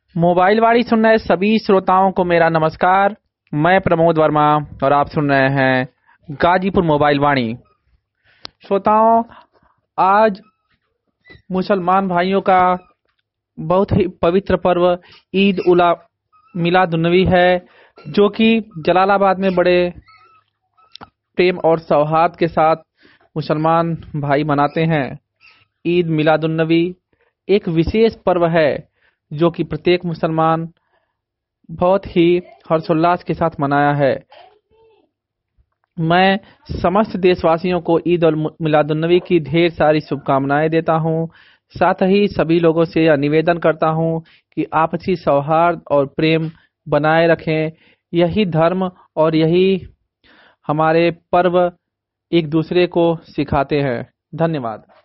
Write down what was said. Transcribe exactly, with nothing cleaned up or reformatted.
Mobile वाणी सुन रहे सभी श्रोताओं को मेरा नमस्कार। मैं प्रमोद वर्मा और आप सुन रहे हैं गाजीपुर मोबाइल वाणी। श्रोताओं, आज मुसलमान भाइयों का बहुत ही पवित्र पर्व ईद उल मिलादुन्नबी है, जो कि जलालाबाद में बड़े प्रेम और सौहार्द के साथ मुसलमान भाई मनाते हैं। ईद मिलादुन्नबी एक विशेष पर्व है जो कि प्रत्येक मुसलमान बहुत ही हर्षोल्लास के साथ मनाया है। मैं समस्त देशवासियों को ईद और मिलादुन्नबी की ढेर सारी शुभकामनाएं देता हूं। साथ ही सभी लोगों से यह निवेदन करता हूं कि आपसी सौहार्द और प्रेम बनाए रखें। यही धर्म और यही हमारे पर्व एक दूसरे को सिखाते हैं। धन्यवाद।